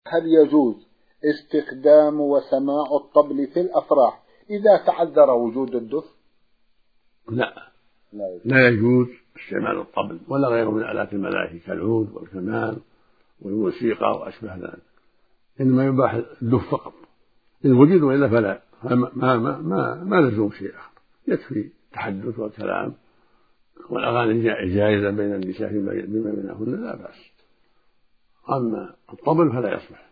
هل يجوز استخدام وسماع الطبل في الأفراح إذا تعذر وجود الدف؟ لا يجوز استعمال الطبل ولا غيره من آلات الملاهي كالعود والكمان والموسيقى وأشبه ذلك، إنما يباح الدف فقط إن وجد، وإلا فلا، ما لزوم شيء آخر، يكفي التحدث والكلام، والأغاني جائزة بين النساء بما بينهن لا بأس، أما الطبل فلا يصلح.